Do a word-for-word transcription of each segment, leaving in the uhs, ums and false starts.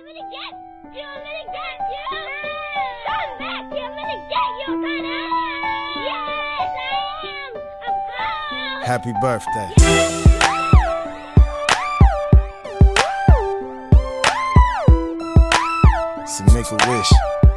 gonna get you, I'm gonna get you. Come back here, I'm gonna get you, Connor. Yes, I am. I'm gone. Happy birthday. So make a wish.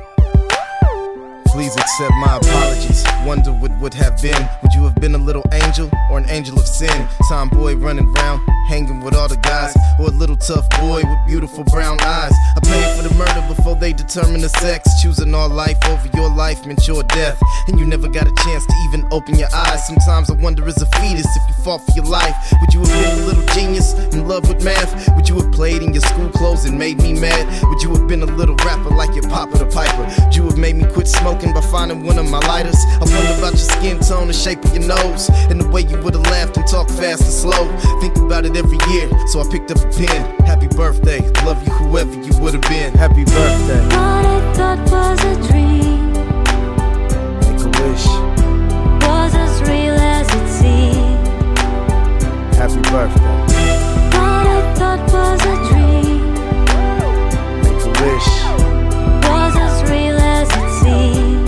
Please accept my apologies. Wonder what would have been. Would you have been a little angel or an angel of sin? Tomboy running round, hanging with all the guys, or a little tough boy with beautiful brown eyes? I paid for the murder before they determined the sex. Choosing our life over your life meant your death, and you never got a chance to even open your eyes. Sometimes I wonder, as a fetus, if you fought for your life, would you have been a little genius in love with math? Would you have played in your school clothes and made me mad? Would you have been a little rapper like your Papa the Piper? Would you have made me quit smoking by finding one of my lighters? I wonder about your skin tone, the shape of your nose, and the way you would've laughed and talked fast and slow. Think about it every year, so I picked up a pen. Happy birthday, love you whoever you would've been. Happy birthday. What I thought was a dream, Make a wish. was as real as it seemed. Happy birthday. What I thought was a dream, Make a wish. was as real as it seemed.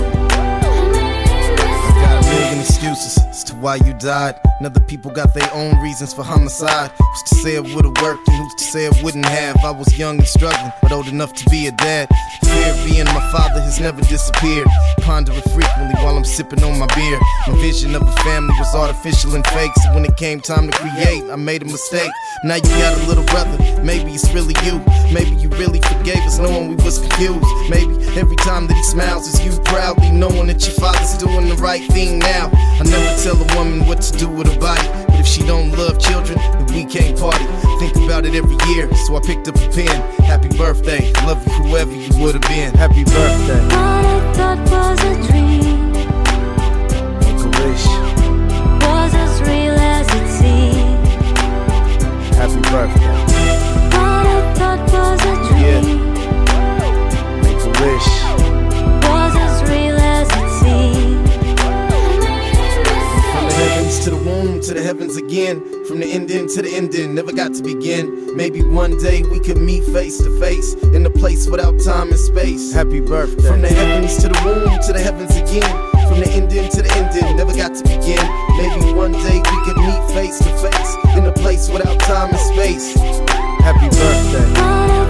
Got a million excuses as to why you died, and other people got their own reasons for homicide. Who's to say it would've worked and who's to say it wouldn't have? I was young and struggling, but old enough to be a dad. The fear of being my father has never disappeared. Ponder it frequently while I'm sipping on my beer. My vision of a family was artificial and fake, so when it came time to create, I made a mistake. Now you got a little brother, maybe it's really you. Maybe you really forgave us knowing we was confused. Maybe every time that he smiles it's you proudly knowing that your father's doing the right thing now. I never tell a woman what to do with her body, but if she don't love children, then we can't party. Think about it every year, so I picked up a pen. Happy birthday, love you whoever you would've been. Happy birthday. What I thought was a dream, Make a wish. was as real as it seemed. Happy birthday. What I thought was a dream, Make a wish. was as real as it seemed. From the heavens to the womb, to the heavens again. From the ending to the ending, never got to begin. Maybe one day we could meet face to face in a place without time and space. Happy birthday. From the heavens to the womb, to the heavens again. From the ending to the ending, never got to begin. Maybe one day we could meet face to face in a place without time and space. Happy birthday. What I